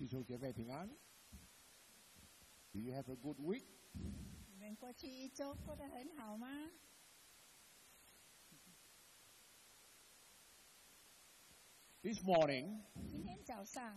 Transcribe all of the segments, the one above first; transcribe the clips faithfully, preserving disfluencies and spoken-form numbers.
弟兄姐妹平安。Do you have a good week? 你们过去一周过得很好吗？ This morning, 今天早上，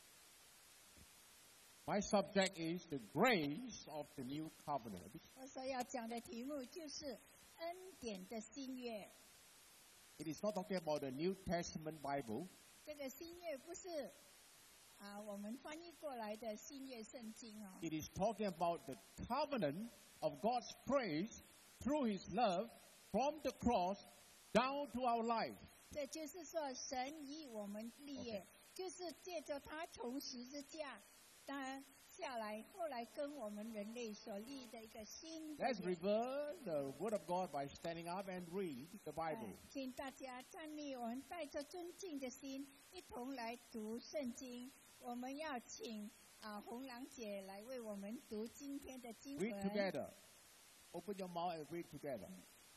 my subject is the grace of the new covenant. 我所要讲的题目就是恩典的新约。 It is not talking about the New Testament Bible. 这个新约不是啊我们翻译过来的新约圣经哦， It is talking about the covenant of God's grace through His love from the cross down to our life. 这就是说神以我们立业， Okay. 就是借着他从十字架他下来，后来跟我们人类所立的一个新的 Let's 约。 reverse the Word of God by standing up and read the 哎 Bible. 请大家站立，我们带着尊敬的心，一同来读圣经。我们要请啊红郎姐来为我们读今天的经 Read 文。 together. Open your mouth and read together.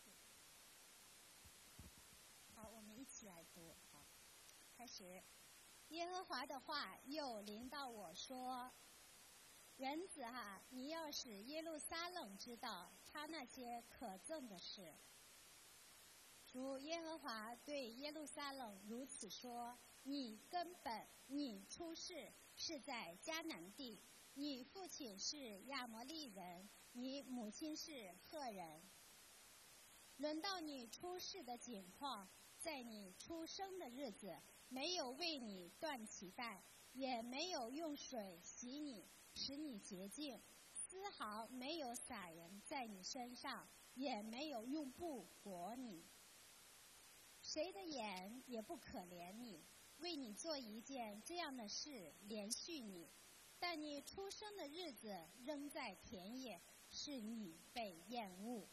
好，我们一起来读。好，开始。耶和华的话又临到我说：“人子啊，你要使耶路撒冷知道他那些可憎的事。主耶和华对耶路撒冷如此说：你根本，你出世是在迦南地，你父亲是亚摩利人，你母亲是赫人。轮到你出世的景况，在你出生的日子，没有为你断脐带，也没有用水洗你，使你洁净，丝毫没有撒盐在你身上，也没有用布裹你。谁的眼也不可怜你，为你做一件这样的事连续你，但你出生的日子仍在田野，是你被厌恶。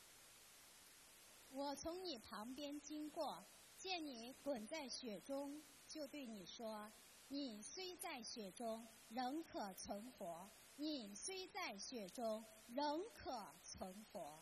我从你旁边经过，见你滚在雪中，就对你说：你虽在雪中，仍可存活；你虽在雪中，仍可存活。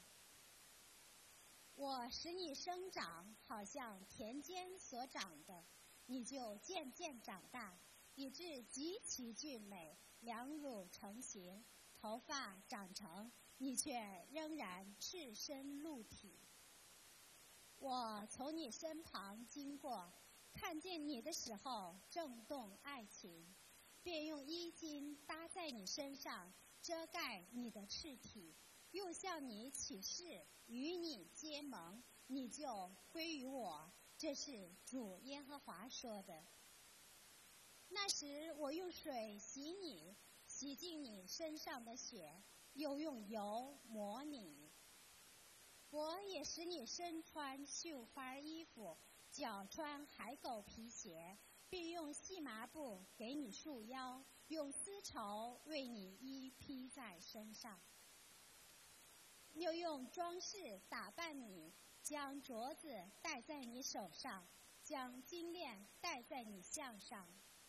我使你生长，好像田间所长的，你就渐渐长大，以致极其俊美，两乳成形，头发长成，你却仍然赤身露体。我从你身旁经过，看见你的时候正动爱情，便用衣襟搭在你身上，遮盖你的赤体，又向你起誓，与你结盟，你就归于我。这是主耶和华说的。那时我用水洗你，洗净你身上的血，又用油抹你。我也使你身穿绣花衣服，脚穿海狗皮鞋，并用细麻布给你束腰，用丝绸为你衣披在身上，又用装饰打扮你，将镯子戴在你手上，将金链戴在你项上。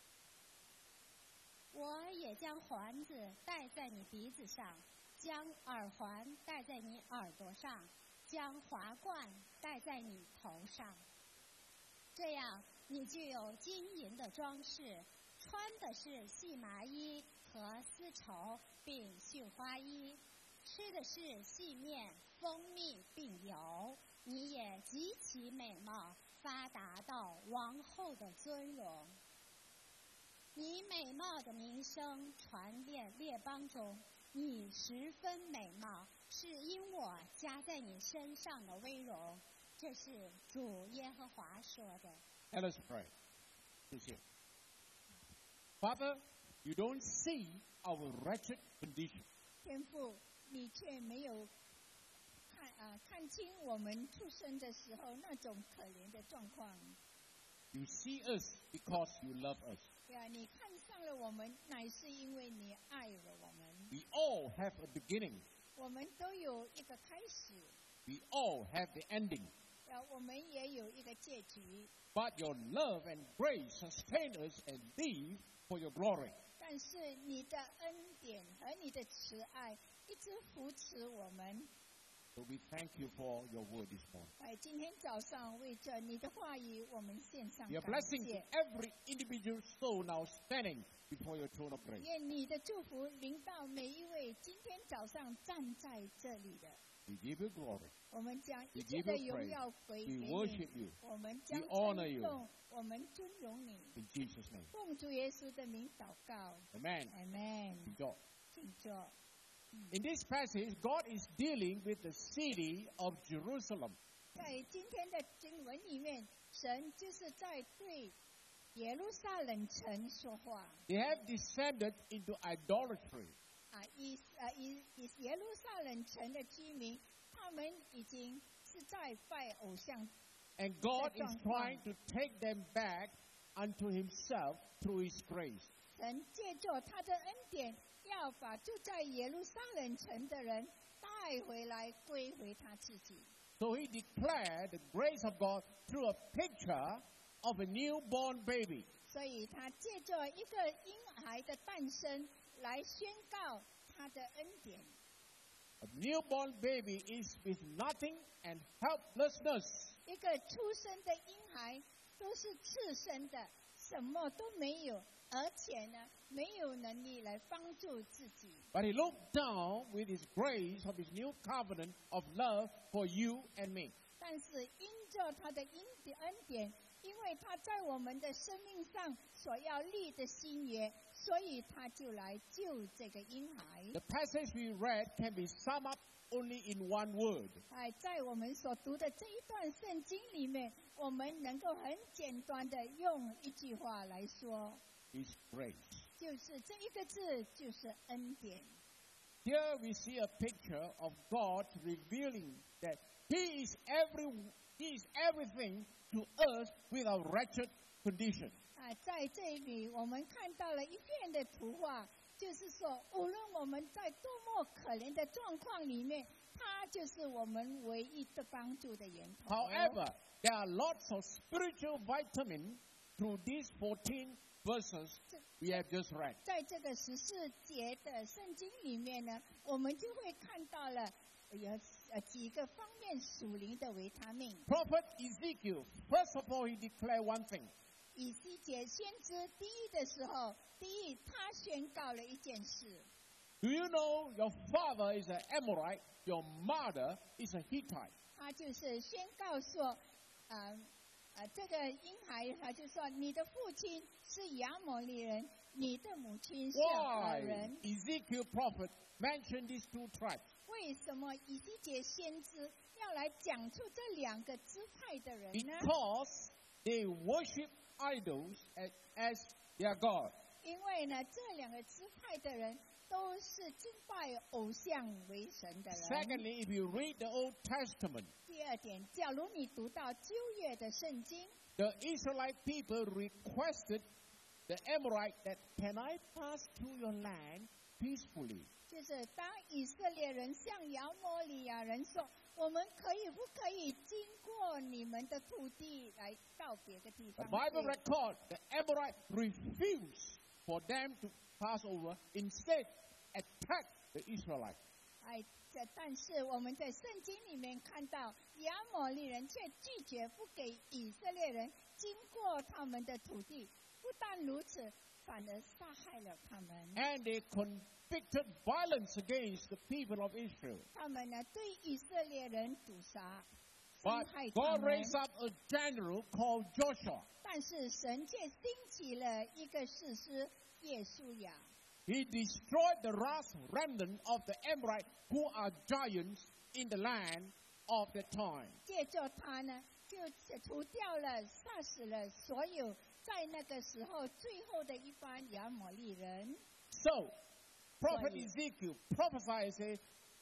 我也将环子戴在你鼻子上，将耳环戴在你耳朵上，将华冠戴在你头上。这样，你就有金银的装饰，穿的是细麻衣和丝绸，并绣花衣，吃的是细面、蜂蜜并油。你也极其美貌，发达到王后的尊荣。你美貌的名声传遍列邦中，你十分美貌，是因我加在你身上的威荣。这是主耶和华说的。 Let us pray. Please hear. Father, you don't see our wretched condition. 天父，你却没有看啊看清我们出生的时候那种可怜的状况。 You see us because you love us. 对啊，你看上了我们，乃是因为你爱了我们。 We all have a beginning. 我们都有一个开始， We all have the ending. 啊，我们也有一个结局。 But your love and grace sustain us and live for your glory. 但是你的恩典和你的慈爱一直扶持我们。 So we thank you for your word this morning. 在今天早上为着你的话语，我们献上 Your 感 blessing to 谢。 every individual soul now standing before your throne of grace. 愿你的祝福临到每一位今天早上站在这里的。 We give you glory. 我们将一 We 切 give 的 you 荣 praise. 耀归给 We 你 worship you. 我们将 We honor 称 you. 颂，我们尊荣你。 In Jesus' name. 奉主耶稣的名祷告 Amen. ，Amen。 God. 请坐。 In this passage, God is dealing with the city of Jerusalem. 在今天的经文里面，神就是在对耶路撒冷城说话。 They have descended into idolatry. 啊，以呃以以耶路撒冷城的居民，他们已经是在拜偶像。 And God is 在状况。 trying to take them back unto himself through his grace. 神借着他的恩典，要把住在耶路撒冷城的人带回来，归回他自己。 So he declared the grace of God through a picture of a newborn baby. 所以他借着一个婴孩的诞生来宣告他的恩典。 A newborn baby is with nothing and helplessness. 一个出生的婴孩都是次生的，什么都没有，而且呢，没有能力来帮助自己。 But he looked down with his grace of his new covenant of love for you and me. 但是因着他的恩恩典，因为他在我们的生命上所要立的新约，所以他就来救这个婴孩。 The passage we read can be summed up only in one word. 哎，在我们所读的这一段圣经里面，我们能够很简单的用一句话来说， His grace. 就是这一个字，就是恩典。 Here we see a picture of God revealing that He is every He is everything to us with our wretched condition. 啊，在这里我们看到了一片的图画，就是说，无论我们在多么可怜的状况里面，它就是我们唯一的帮助的源头。 However, there are lots of spiritual vitamin through these fourteen verses we have just read. 在这个十四节的圣经里面呢，我们就会看到了有呃几个方面属灵的维他命。 Prophet Ezekiel, first of all, he declared one thing. 以西结先知第一的时候，第一他宣告了一件事。 Do you know your father is an Amorite, your mother is a Hittite? 他就是宣告说，呃呃，这个婴孩他就说，你的父亲是亚摩利人，你的母亲是尔 Why 人。 Ezekiel prophet mentioned these two tribes? 为什么以西结先知要来讲出这两个支派的人呢？ Because they worship idols as, as their God. 因为呢，这两个支派的人都是敬拜偶像为神的人。 Secondly, if you read the Old Testament, 第二点，假如你读到旧约的圣经， the Israelite people requested the Amorite that, can I pass through your land peacefully? 就是当以色列人向亚摩利亚人说：“我们可以不可以经过你们的土地来到别的地 The 方？” Bible records the Amorite refused for them to pass over, instead attacked the Israelites. 哎，这但是我们在圣经里面看到，亚摩利人却拒绝不给以色列人经过他们的土地，不但如此，反而杀害了他们。 And they convicted violence against the people of Israel. 他们呢，对以色列人屠杀、伤 But 害他 God 们。 raised up a general called Joshua. 但是神却兴起了一个士师耶稣亚， He destroyed the last remnant of the Amorite who are giants in the land of that time. 借着他呢，就除掉了、杀死了所有在那个时候最后的一班亚摩利人。 So, Prophet Right. Ezekiel prophesied, say,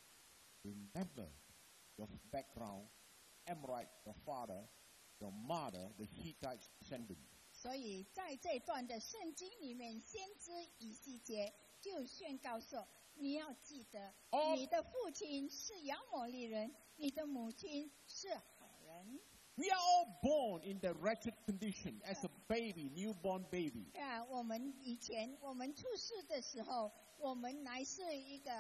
remember your background, Amorite, your father, your mother, the Hittite descendant. 所以在这段的圣经里面，先知以西结就宣告说：你要记得， All- 你的父亲是亚摩利人，你的母亲是好人。 We are all born in the wretched condition as a baby, newborn baby. 啊，我们以前我们出世的时候，我们乃是一个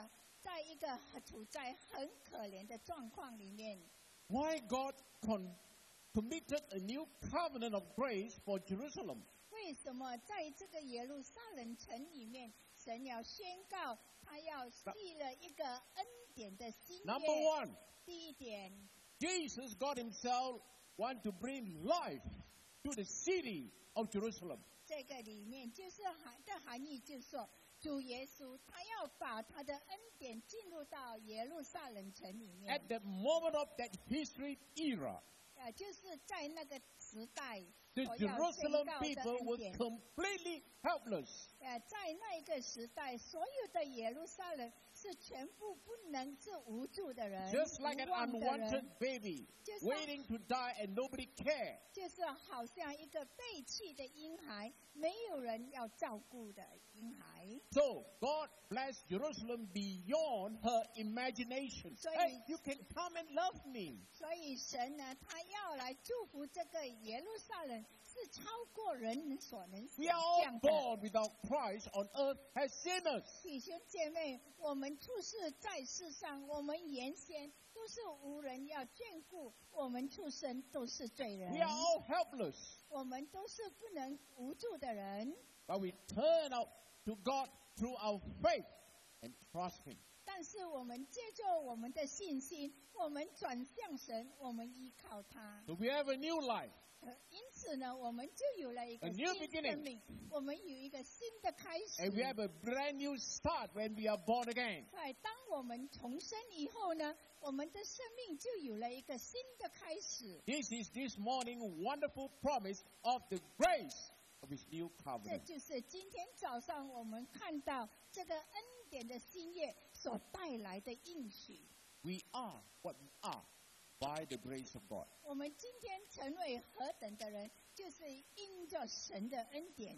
在一个处在很可怜的状况里面。 Why God con- committed a new covenant of grace for Jerusalem? 为什么在这个耶路撒冷城里面，神要宣告他要立了一个恩典的新约？ Number one, 第一点， Jesus God himself want to bring life to the city of Jerusalem. 这个里面就是含的含义，就是说，主耶稣他要把他的恩典进入到耶路撒冷城里面。 At the moment of that history era, 呃，就是在那个时代， the 所要宣 Jerusalem 告的 people 恩 were 典。 completely helpless. 呃，在那一个时代，所有的耶路撒冷是全部不能是无助的人， Just like an 无望的 unwanted 人， baby 就像 waiting to die and nobody cared. 就是好像一个被弃的婴孩，没有人要照顾的婴孩。 So God blessed Jerusalem beyond her imagination. 所以- Hey, you can come and love me. 所以神呢，他要来祝福这个耶路撒冷，是超过人所能 We 想 are all 象的。 born without Christ on earth as sinners. 弟兄姐妹，我们处世在世上，我们原先都是无人要眷顾，我们出生都是罪人 We，are all helpless. 我们都是不能无助的人。 But we turn out to God through our faith and trust Him. 但是我们借着我们的信心，我们转向神，我们依靠他。 So we have a new life. 呃因此呢，我们就有了一个 A 新 new 生 beginning. 命，我们有一个新的开始。 And we have a brand new start when we are born again. 在当我们重生以后呢，我们的生命就有了一个新的开始。 This is this morning wonderful promise of the grace of His new 这 covenant. 就是今天早上我们看到这个恩典的新月所带来的应许。 We are what we are by the grace of God. 我们今天成为何等的人，就是因着神的恩典。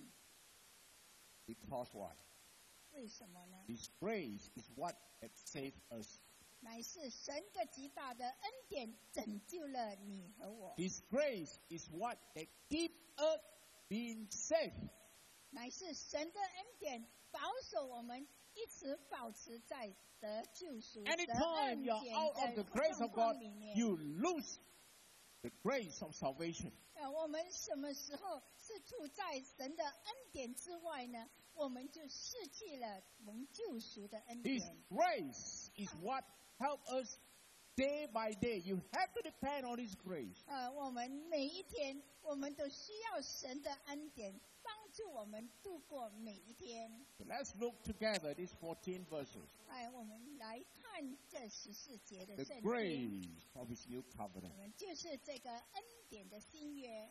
Because why? 为什么呢？ His grace is what has saved us. 乃是神的极大的恩典拯救了你和我， His grace is what that keep us being safe. 乃是神的恩典保守我们一直保持在得救赎的 Anytime 恩 you're 典 out of 的 the grace 状 of 况 God, 里面。 you lose the grace of salvation. 呃，我们什么时候是处在神的恩典之外呢？我们就失去了蒙救赎的恩 His 典。 grace is what help us day by day. You have to depend on His grace. 呃，我们每一天，我们都需要神的恩典帮助我们度过每一天。 So let's look together these fourteen verses. 哎，我们来看这十四节的 The 圣经， grace of His new 我 covenant. 们就是这个恩典的新约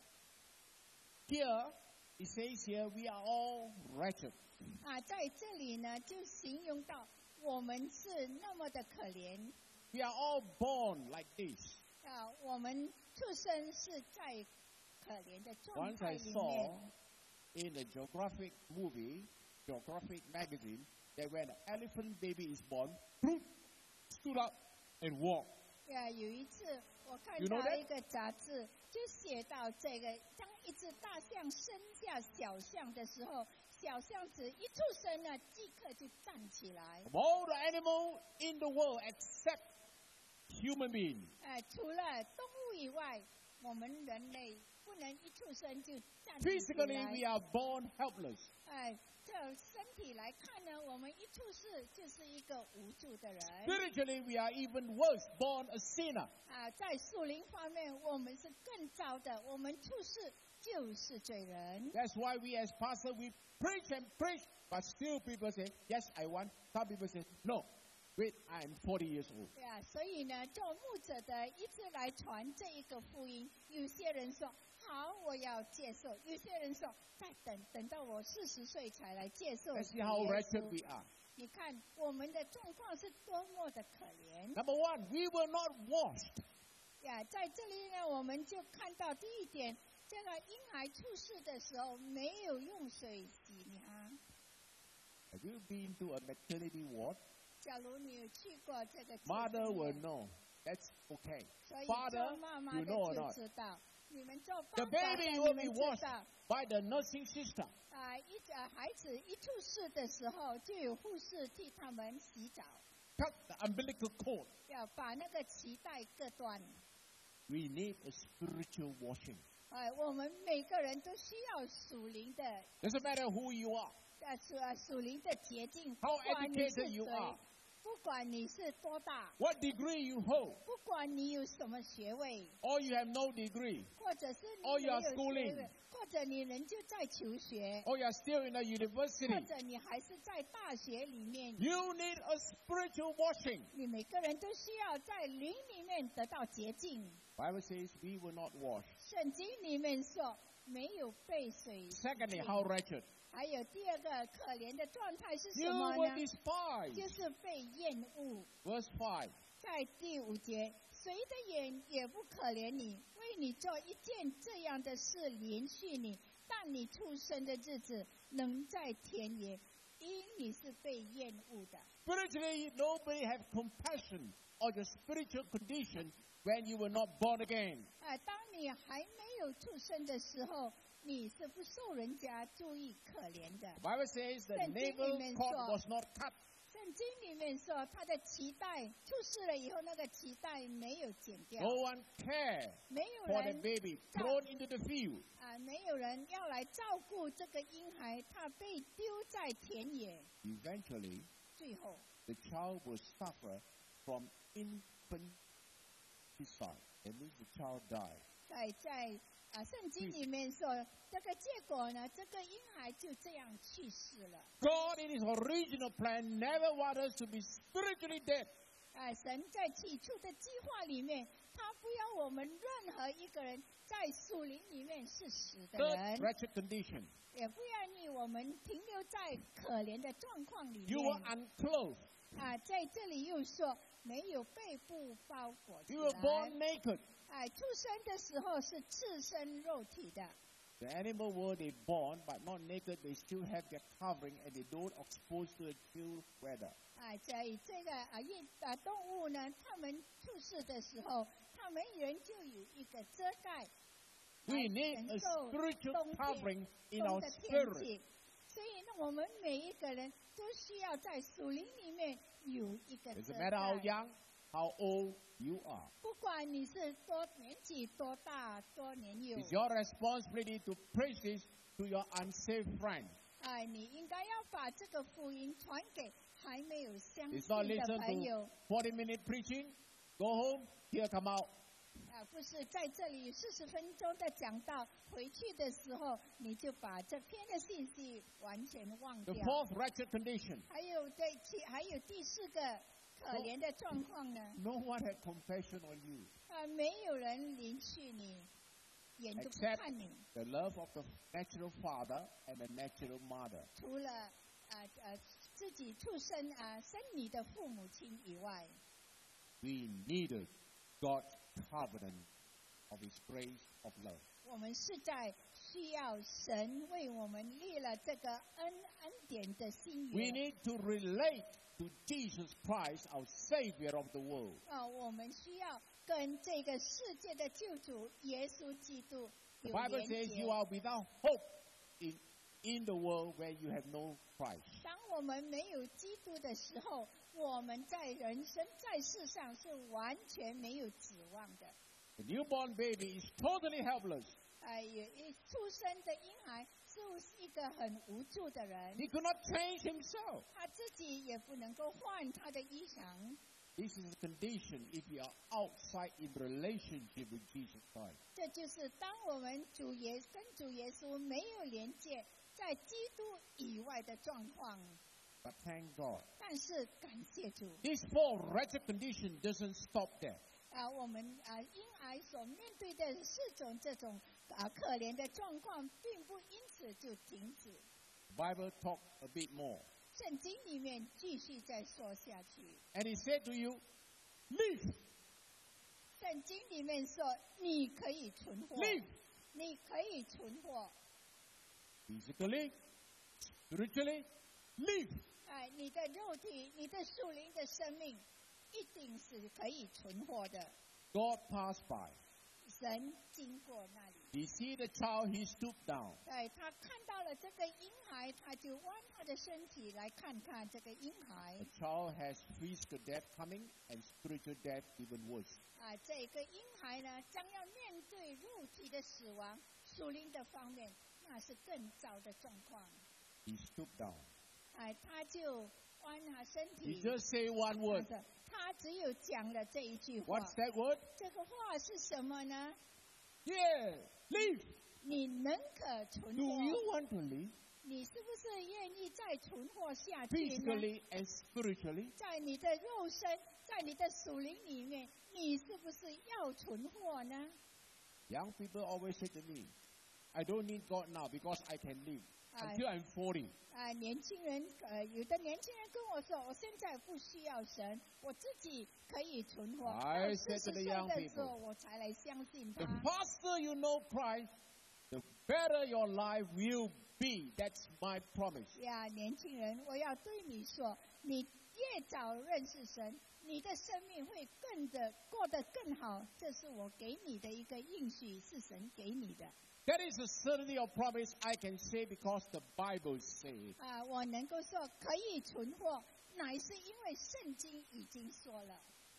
Here, it says here, we are all wretched. 啊，在这里呢，就形容到我们是那么的可怜 We are all born like this. 啊，我们出生是在可怜的状 Once 态 I 里 saw 面。 in the Geographic movie, Geographic magazine, that when an elephant baby is born, boom, stood up and walked. 呀，有一次我看 You know 到 that? 一个杂志，就写到这个，当一只大象生下小象的时候，小象子一出生呢，即刻就站起来。 Of all the animals in the world except human being, 哎，除了动物以外，我们人类不能一出生就站起 physically 来 we。are born helpless. 哎，这身体来看呢，我们一出世就是一个无助的人。 Spiritually we are even worse, born a sinner. 啊，在属灵方面，我们是更糟的，我们出世就是罪人。 That's why we as pastors, we preach and preach, but still people say, yes, I want. Some people say, no, wait, I'm forty years old. 对啊，所以呢，做牧者的一直来传这一个福音。有些人说好，我要接受；有些人说再等等到我四十岁才来接受。 Let's see how 耶 wretched 稣 we are. 你看我们的状况是多么的可怜 Number one, we were not washed. 呀！在这里呢，我们就看到第一点，这个婴孩出世的时候没有用水洗凉。 Have you been to a maternity ward? 假如你有去过这个 Mother 卫 will 生院 know. That's okay. 所以 Father, 做妈妈 you 的 know or 就 not? 知道，你们做 The 爸爸的 baby 你 will 们 be 知 washed 道。 by the nursing sister. 啊，一呃孩子一出世的时候，就有护士替他们洗澡。 cut the umbilical cord. 要把那个脐带割断。 We need a spiritual washing. 哎，我们每个人都需要属灵的， Doesn't matter who you are, 呃，属呃属灵的洁净。不 how 管你是 educated you 谁， are, 不管你是多大， what degree you hold, 不管你有什么学位， or you have no degree, 或者是你 Or 没 you 有 are 学 schooling. 位，或者你仍旧在求学， or you are still in a 或 university. 者你还是在大学里面， You need a spiritual washing. 你每个人都需要在灵里面得到洁净。 Bible says we will not wash. 圣经里面说没有被水洗净。 Secondly, how wretched. 还有第二个可怜的状态是什 You 么 were 呢？ despised. 就是被厌恶。 Verse five. 在第五节，谁的眼也不可怜你，为你做一件这样的事连续你，但你出生的日子能在田野，因你是被厌恶的。 Spiritually, nobody has compassion on your spiritual condition when you were not born again. 哎，当你还没有出生的时候，你是不受人家注意可怜的。 The Bible says the 圣经里 navel 面 cord 说， was not cut. 圣经里面说，他的脐带出世了以后，那个脐带没有剪掉， No one cared 没有 for the 人 baby thrown into the field. 啊，没有人要来照顾这个婴孩，他被丢在田野。 Eventually, 最后， the child will suffer from infanticide. That means the child died. 在在啊，圣经里面说，这个结果呢，这个婴孩就这样去世了。 God, in His original plan, never wanted us to be spiritually dead. 啊，神在起初的计划里面，他不要我们任何一个人在树林里面是死的 Third 人， wretched condition. 也不愿意我们停留在可怜的状况里 You were 面。 unclothed. 啊，在这里又说没有背部包裹起 You were born 来。 naked. 哎，出生的时候是赤身肉体的。 The animal world, they born, but not naked. They still have their covering and they don't expose to the chill weather. 哎，在这个啊一啊动物呢，它们出世的时候，它们仍旧有一个遮盖， We 来 need 承 a 受 spiritual 冬天 covering in 风 our 的天 spirit. 气。所以呢，我们每一个人都需要在树林里面有一个 Doesn't 遮 matter how 盖。 young, how old you are. 不管你是多年纪多大多年幼， It's your responsibility to preach this to your unsaved friend. 哎，你应该要把这个福音传给还没有相 It's 信 not 的 listen 朋友。 to forty minute preaching, go home, here come out. 啊，不是在这里四十分钟的讲道，回去的时候你就把这篇的信息完全忘 The 掉。 fourth wretched condition. 还有对其还有第四个可怜的状况呢， No one had compassion on you 啊，没有人怜恤你，眼都不 except 看你， the love of the natural father and the natural mother. 除了啊呃自己出生啊生你的父母亲以外， We needed God's covenant of His grace of love. 我们是在需要神为我们立了这个恩恩典的心 We 约。 need to relate to Jesus Christ, our Savior of the world. 啊，我们需要跟这个世界的救主耶稣基督 The 有 Bible 连 says 结 you。are without hope in, in the world where you have no Christ. 当我们没有基督的时候，我们在人生在世上是完全没有指望的。 The newborn baby is totally helpless. 哎，有一出生的婴孩是一个很无助的人， He could not change himself. 他自己也不能够换他的衣裳。 This is the condition if you are outside in relationship with Jesus Christ. 这就是当我们主耶跟主耶稣没有连接，在基督以外的状况。 But thank God. 但是感谢主。 This four wretched condition doesn't stop there. 啊，我们啊婴儿所面对的四种这种啊可怜的状况，并不因此就停止。 The Bible talk a bit more. 圣经里面继续再说下去， And He said to you, live, 圣经里面说你可以存活， live. 你可以存活， Physically, spiritually, live. 哎，你的肉体、你的属灵的生命，一定是可以存活的。 God passed by. 神经过那里， He see the child, he stooped down. 对，他看到了这个婴孩，他就弯他的身体来看看这个婴孩 The。child has physical death coming and spiritual death even worse. 啊，这个婴孩呢，将要面对肉体的死亡，属灵的方面，那是更糟的状况。 He stooped down. 哎，他就弯他身 He 体。 just say one word. 他只有讲了这一句话。 What's that word? 这个话是什么呢？ Yeah, live. 你能可存 Do you 活？ want to live 你是不是愿意再存活下去呢？ physically and spiritually? 在你的肉身，在你的属灵里面，你是不是要存活呢？ Young people always say to me, I don't need God now because I can live Aye. until I'm forty. 啊，年轻人，呃，有的年轻人跟我说，我现在不需要神，我自己可以存活。 I 到 said 四 to 十 the 岁 young 的时候， people, 我才来相信 The 他。 faster you know Christ, the better your life will be. That's my promise. 呀，年轻人，我要对你说，你越早认识神，你的生命会更的过得更好。这是我给你的一个应许，是神给你的。 That is a certainty of promise I can say because the Bible says. 啊，我能够说可以存活，乃是因为圣经已经说了。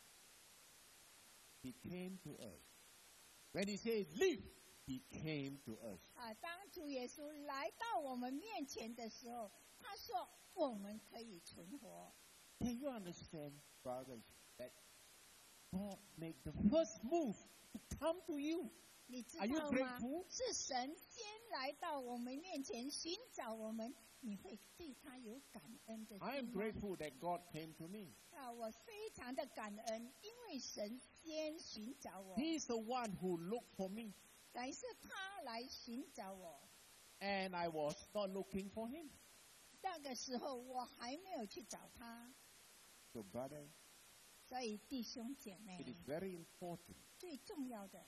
He came to us. When he said live, he came to us. 啊，当主耶稣来到我们面前的时候，他说我们可以存活。 Can you understand, brothers, that God made the first move to come to you? 你知 Are you 道吗？ grateful? 是神先来到我们面前寻找我们，你会对他有感恩的 I 心 am 吗？ grateful that God came to me. 啊，我非常的感恩，因为神先寻找我， He is the one who looked for me, 乃是他来寻找我。 and I was not looking for him. 那个时候我还没有去找他， So, brother, 所以弟兄姐妹 it，is very important. 最重要的，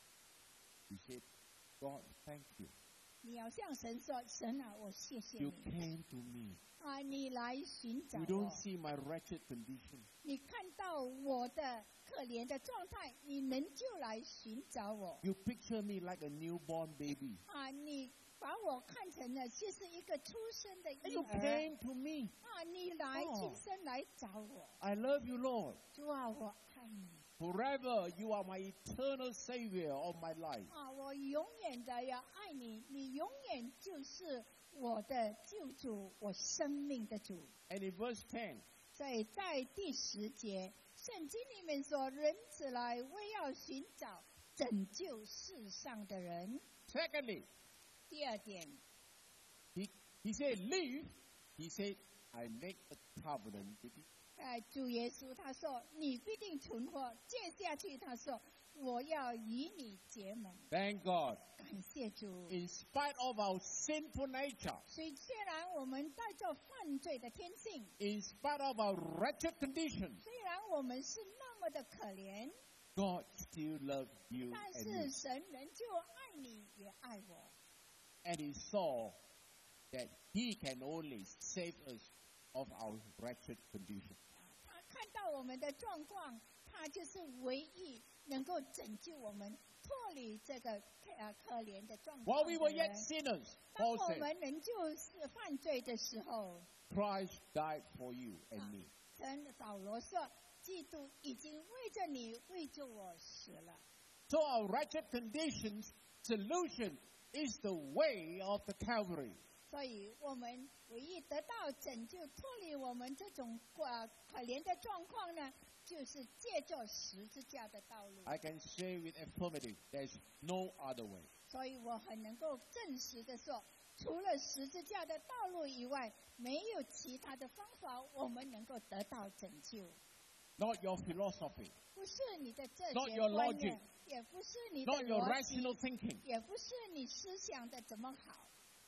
He said, God, thank you. 你要向神说：“神啊，我谢谢 You 你 came to me. 啊，你来寻找 You don't 我， see my wretched condition. 你看到我的可怜的状态，你能就来寻找我 You picture me like a newborn baby. 啊！你把我看成了就是一个出生的 And 婴 you 儿 came to me. 啊！你来哦亲身来找我， I love you, Lord. 主啊，我爱你。” Forever, you are my eternal Savior of my life. 啊，我永远的要爱你，你永远就是我的救主，我生命的主。 And in verse ten, 所以在第十节，圣经里面说：“人子来，为要寻找拯救世上的人。 secondly, ” 第二点， he, he said, live. He said, I make a covenant with you. 呃，主耶稣他说：“你必定存活。”接下去他说：“我要与你结盟。 Thank God. ” 感谢主。 In spite of our sinful nature, 所以虽然我们带着犯罪的天性， in spite of our wretched condition, 虽然我们是那么的可怜， God still loves you 但 and 是 me. 神仍旧爱你，也爱我。 And he saw that he can only save us of our wretched condition. 他看到我们的状况，他就是唯一能够拯救我们脱离这个呃可怜的状 While 况 we 的 were yet 人。 sinners, 当 Paul 我 said, 们仍旧是犯罪的时候， Christ died for you and me. 神保罗说，基督已经为着你，为着我死了。 So our wretched conditions solution is the way of the Calvary. 所以我们唯一得到拯救、脱离我们这种呃可怜的状况呢，就是借着十字架的道路。 I can say with affirmative, there's no other way. 所以我很能够证实的说，除了十字架的道路以外，没有其他的方法，我们能够得到拯救。 Not your philosophy, 不是你的这 Not 些 your 观 logic. 念，也不是你的 not your 逻辑， rational thinking. 也不是你思想的怎么好。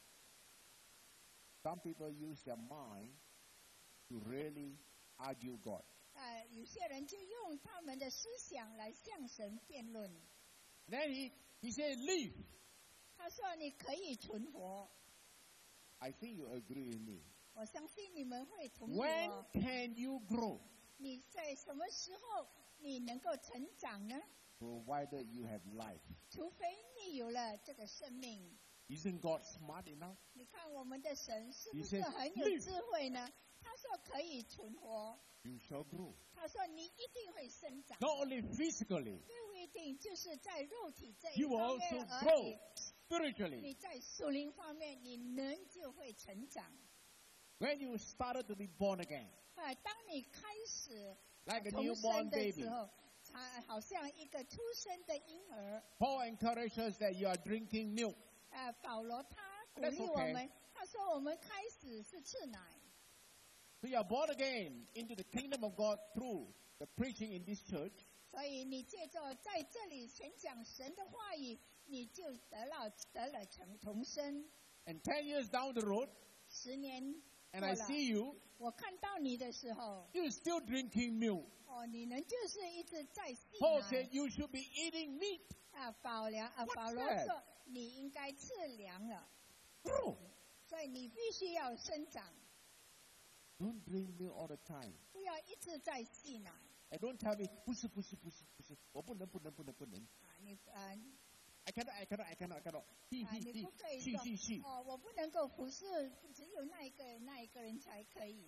Some people use their mind to really argue God. 呃，有些人就用他们的思想来向神辩论。 Then he, he said, live. 他说：“你可以存活。” I think you agree with me. 我相信你们会同意 When 我。 can you grow? 你在什么时候你能够成长呢？ Provided you have life. 除非你有了这个生命。 Isn't God smart enough? 你看我们的神是不 He 是 says, 很有 "Live." 智慧呢？他说可以存活， You shall grow. 他说你一定会生长， Not only physically, 不一定就是在肉体这一 you will 方 also 面而 grow 已。 spiritually. 你在属灵方面，你人就会成长。 When you started to be born again, 啊，当你开始 like a 重 newborn 生的 baby, 时候，他好像一个出生的婴儿。 Paul encourages us that you are drinking milk. 啊，保罗他鼓 That's 励 okay. 我们，他说我们开始是吃奶。 So you are born again into the kingdom of God through the preaching in this church. 所以你借着在这里宣讲神的话语，你就得了得了成重生。 And ten years down the road, 十年 and 过 I 了， see you, 我看到你的时候， you're still drinking milk. 哦，你们就是一直在吸 Paul 奶 said you should be eating meat. 啊。保良啊， What's 保罗 that? 说你应该吃粮了， Grow. 所以你必须要生长， Don't drink milk all the time. 不要一直在吸奶 And don't tell me, 不是,不是,不是,不是,我不能,不能,不能,不能. 啊。你啊 I cannot, I cannot, I cannot, I cannot. He, 啊， he, 你 he. 不可以 She, 说 she, she. 哦，我不能够服侍，只有那一个那一个人才可以。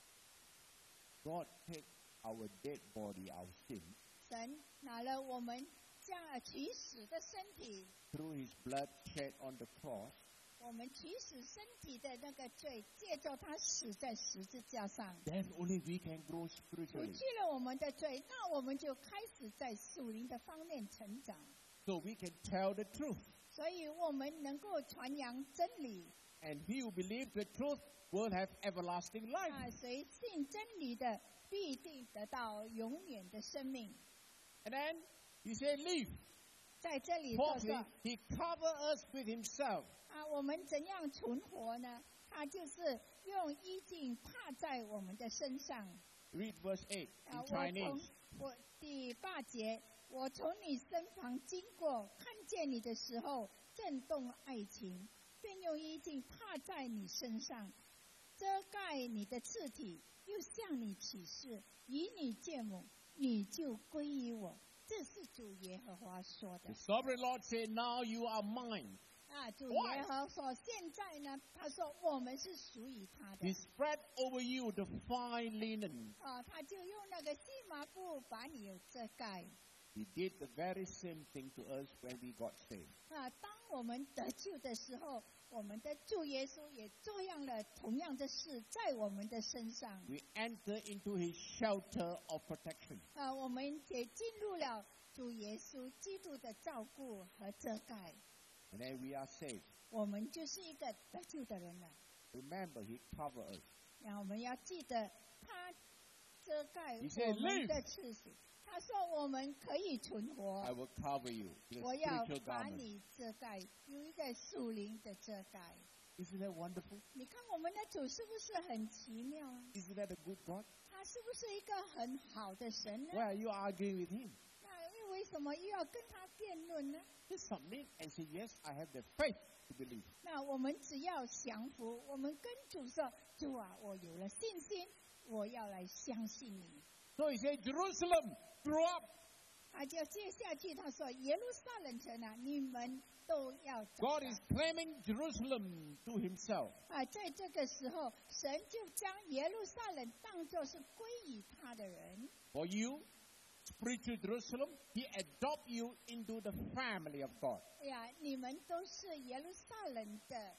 God take our dead body, our sin, 神拿了我们这样取死的身体， through his blood shed on the cross, 我们取死身体的那个罪，借着他死在十字架上， then only we can grow 除 spiritually. 去了我们的罪，那我们就开始在属灵的方面成长， So we can tell the truth. 所以我们能够传扬真理 And he who believes the truth will have everlasting life. 啊！谁信真理的，必定得到永远的生命。 And then he said, live. 在这里就 Fourthly, 说 he covered us with himself. 啊，我们怎样存活呢？他就是用衣襟帕在我们的身上。 Read verse eight 啊， in 我从 Chinese. 我第八节，我从你身旁经过，看见你的时候，震动爱情，便用衣襟帕在你身上，遮盖你的肢体，又向你起誓，以你见母，你就归于我。这是主耶和华说 The 的。 sovereign Lord said, now you are mine. 啊，主 Why？ 耶和华现在呢，他说我们是属于他的 He。spread over you the fine linen. 啊，他就用那个细麻布把你遮盖。 He did the very same thing to us when we got saved. 啊，当我们得救的时候，我们的主耶稣也做样了同样的事在我们的身上。 We enter into his shelter of protection. 啊，我们也进入了主耶稣基督的照顾和遮盖， And then we are saved. 我们就是一个得救的人了。 Remember, he covered us. 然后我们要记得，他遮盖 He said, 我们 "Live." 的次数。他说我们可以存活 I，will cover you with 我 a 要 spiritual 把 garment. 你遮盖，有一个属灵的遮盖。 Isn't that wonderful? 你看我们的主是不是很奇妙啊？ Isn't that a good God? 他是不是一个很好的神呢？ Why are you arguing with him? 那又为什么又要跟他辩论呢？ Just submit and say, yes, I have the faith to believe. 那我们只要降服，我们跟主说：“主啊，我有了信心，我要来相信你。 So he said, Jerusalem, grow up. ” 他就接下去他说：“耶路撒冷城啊，你们都要长 God 大 is claiming Jerusalem to himself. 啊！”在这个时候，神就将耶路撒冷当作是归于他的人。 For you, spiritual Jerusalem, he adopt you into the family of God. 哎呀，你们都是耶路撒冷的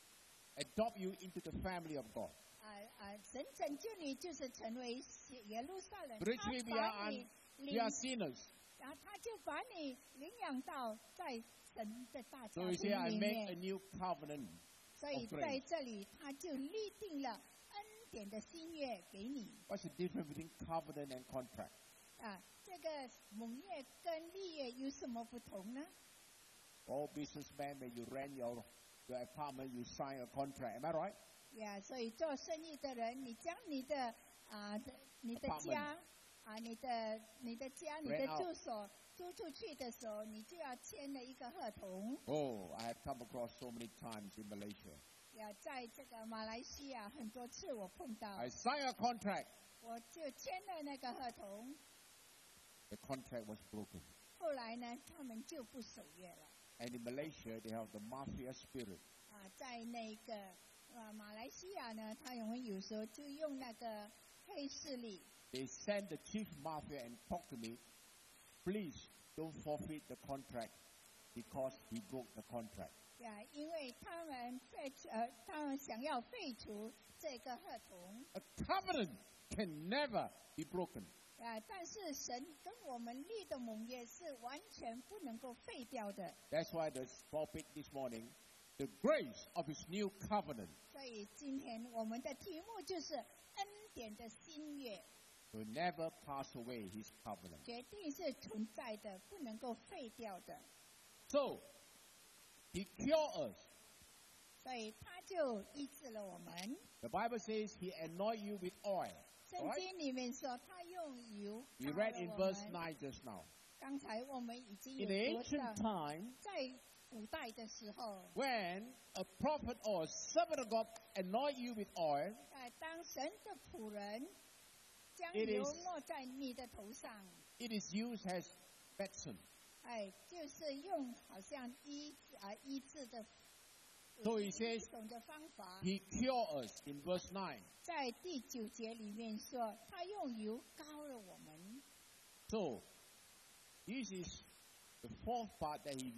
Adopt you into the family of God. 啊啊！神拯救你，就是成为耶路撒冷，他 Spiritually, we 把 are, 你 un, 领 we are sinners. 然后他就把你领养到在神的大家 So he 庭 said, I 里 make a 面， new covenant. 所以 of grace. 在这里他就立定了恩典的新约给你 What's the difference between covenant and contract? 啊。这个盟约跟立约有什么不同呢？ All businessmen, when you rent your, your apartment, you sign a contract. Am I right? 呀，所以做生意的人，你将你的啊的你的 Apartment. 家啊你的你的家你的 Rent out. 住所租出去的时候，你就要签了一个合同。 Oh, I have come across so many times in Malaysia. 呀，在这个马来西亚很多次我碰到， I signed a contract. 我就签了那个合同， The contract was broken. 后来呢，他们就不守约了。 And in Malaysia, they have the mafia spirit. 啊，在那个啊马来西亚呢，他我们有时候就用那个黑势力。 They send the chief mafia and talk to me, please don't forfeit the contract because he broke the contract. 呀，因为他们废除呃，他们想要废除这个合同。 A covenant can never be broken. 啊，但是神跟我们立的盟约是完全不能够废掉的。 That's why the topic this morning, the grace of his new covenant. 所以今天我们的题目就是恩典的新约。 Will never pass away his covenant. 决定是存在的，不能够废掉的。 So, he cured us. 所以他就医治了我们。 The Bible says he anoint you with oil. 圣经里面说他用油 We 膏 read 了 in 我 verse 们。 nine just now. 刚才我们已经 In the 有读 ancient 到， time, 在古代的时候， when a prophet or a servant of God anoint you with oil, 呃，当神的仆人将 It 油 is- 抹在你的头上， it is used as medicine. 哎，就是用好像医啊、呃、医治的， So he 一 says 种的方法。 he cured us in verse nine. 在第九节里面说，他用油膏了我们。 So, this is the fourth part that he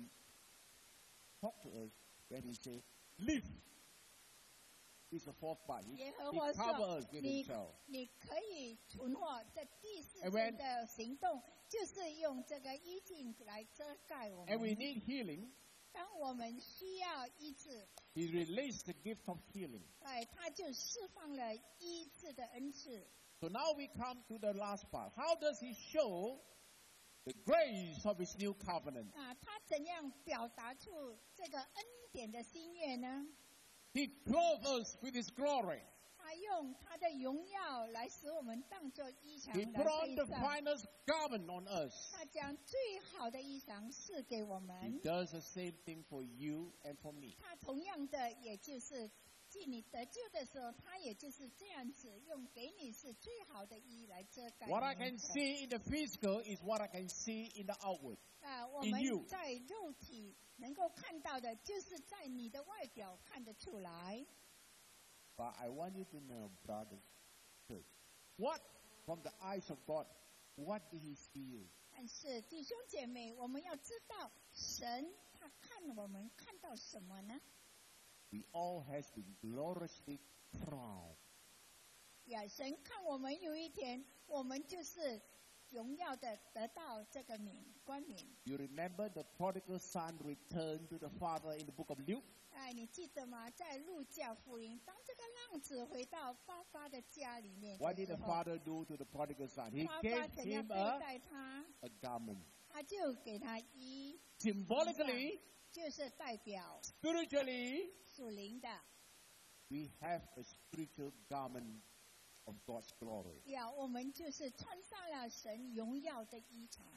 talked to us when he said, live. This is the fourth part. He, 耶和 he 华 covered 说 us：“ with 你 himself. 你可以存活。”这第四 And 步 when- 的行动就是用这个衣襟来遮盖我 And we 们。 need healing. 当我们需要医治， He released the gift of healing. 哎，他就释放了医治的恩赐。 So now we come to the last part. How does he show the grace of his new covenant? 啊，他怎样表达出这个恩典的心愿呢？ He clothed us with his glory. 他用他的荣耀来使我们当作衣裳 He 来 put on 配 the 上。 finest garment on us. 他将最好的衣裳赐给我 He 们。 does the same thing for you and for me. 他同样的，也就是继你得救的时候，他也就是这样子用给你是最好的衣来遮盖你 What I 的 can see in the physical is what I can see in the outward. 啊，我 in you 们在肉体能够看到的，就是在你的外表看得出来。 But I want you to know, brothers, church, what from the eyes of God, what did he see you? 但是弟兄姐妹，我们要知道，神他看我们看到什么呢？ We all has been gloriously crowned. 呀，神看我们有一天，我们就是荣耀的得到这个名冠冕。 You remember the prodigal son returned to the father in the book of Luke? 哎，你记得吗？在路加福音，当这个浪子回到爸爸的家里面 What 的 did 时 the 候， father do to the prodigal son? He 爸 gave 爸怎样 him 对 a, 待他， a garment. 他就给他衣， Symbolically, 就是代表 spiritually, 属灵的。 we have a spiritual garment of God's glory. 呀，我们就是穿上了神荣耀的衣裳。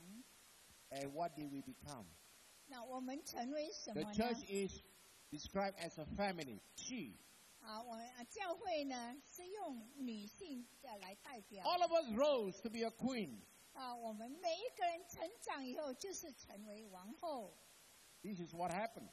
And what did we become? 那我们成为什 The 么呢？ church is described as a family. She. 啊，我们啊教会呢是用女性的来代表。 All of us rose to be a queen. 啊，我们每一个人成长以后，就是成为王后。 This is what happened.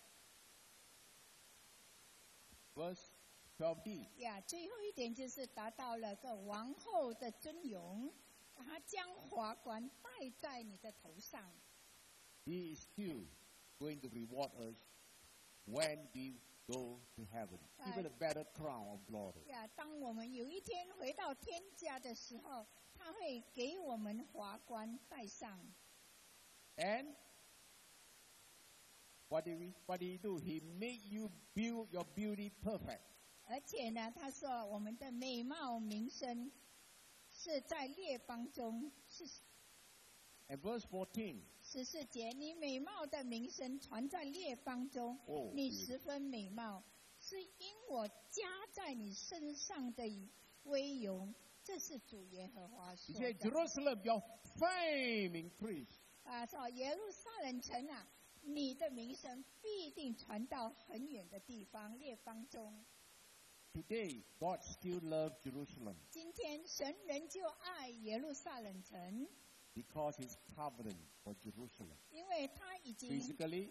Verse twelve b. 呀，最后一点就是达到了个王后的尊荣，她将华冠戴在你的头上。 He is still going to reward us when we go to heaven. Even a better crown of glory. 呀，当我们有一天回到天家的时候，他会给我们华冠戴上。 And what did we what did he do? He made you build your beauty perfect. 而且呢，他说我们的美貌名声是在列邦中是 And verse fourteen. 十四节，你美貌的名声传在列邦中， 哦你十分美貌，是因我加在你身上的威荣。这是主耶和华 He 说 said, 的。 Jerusalem, your fame increased. 啊，说耶路撒冷城啊，你的名声必定传到很远的地方，列邦中。 Today, God still loves Jerusalem 今天神仍旧爱耶路撒冷城， because his covenant for Jerusalem. 因为他已经 Physically,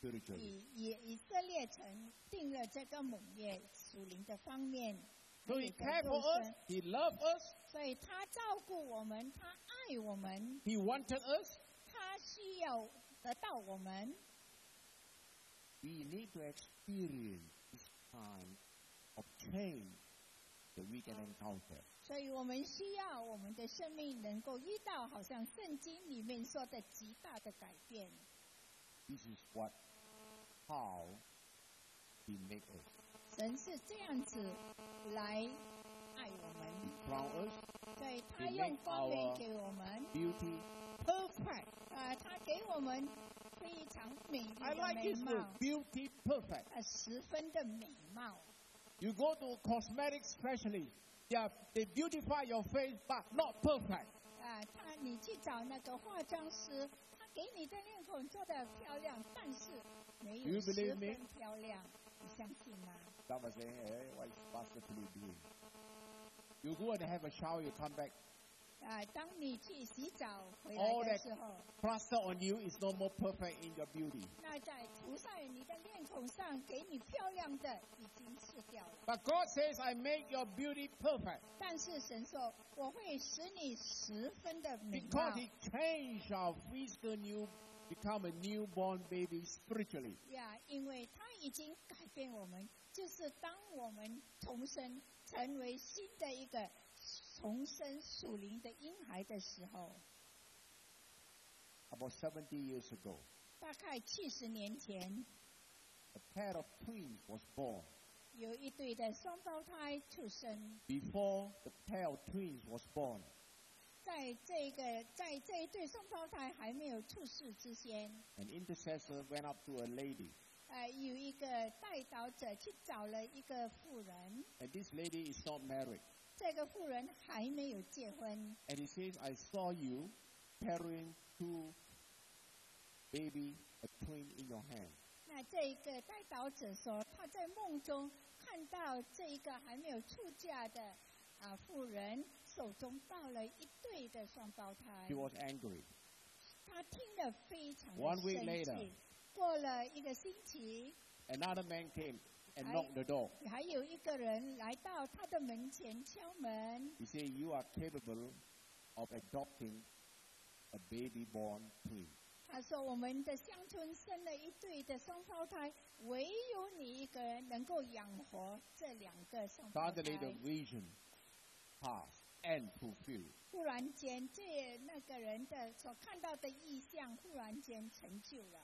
spiritually. 以以以色列城定了这个盟约，属灵的方面， So 还 he 有在 cared 肉 for us, 身， he loved us, 所以他照顾我们，他爱我们， he wanted us. 他需要得到我们。 We need to experience this kind of change that we can encounter. 所以我们需要我们的生命能够遇到，好像圣经里面说的极大的改变。 This is what, how he made us. 神是这样子来爱我 He 们， crowned us, 对他 He 用 made 光辉 our 给我们， beauty perfect. 啊，他给我们非常美丽 I 的 like 美 this 貌 word,，beauty perfect. 啊，十分的美貌。 You go to a cosmetic specialist, yeah, they beautify your face, but not perfect. 啊，他你去找那个化妆师，他给你的脸孔做的漂亮，但是没 You 有十 believe me? 分漂亮，你相信吗？ Some are saying, hey, what is Pastor Philip doing? You go and have a shower, you come back. 啊，当你去洗澡回 All 来的 that 时候， plaster on you is no more perfect in your beauty. 那在涂在你的脸孔上给你漂亮的已经失掉了。 But God says, I make your beauty perfect 但是神说，我会使你十分的美貌 because He changed our physical new, become a newborn baby spiritually. 呀，因为他已经改变我们，就是当我们重生成为新的一个重生属灵的婴孩的时候， About seventy years ago, 大概七十年前， a pair of twins was born. 有一对的双胞胎出生。 Before the pair of twins was born, 在这个在这一对双胞胎还没有出世之前， an intercessor went up to a lady, 呃，有一个代祷者去找了一个妇人， and this lady is not married. 这个妇人还没有结婚， And he says, I saw you carrying two baby, a twin in your hand. 那这一个代祷者说，他在梦中看到这一个还没有出嫁的啊妇人手中抱了一对的双胞胎 She，was angry. 他听了非常的 One week 生 later 气。过了一个星期， Another man came and I- knocked the door. 还有一个人来到他的门前敲门， He said, you are capable of adopting a baby-born twin. 他说：“我们的乡村生了一对的双胞胎，唯有你一个人能够养活这两个双胞胎。 Suddenly the vision passed and fulfilled. 忽然间，这那个人的所看到的意象，忽然间成就了。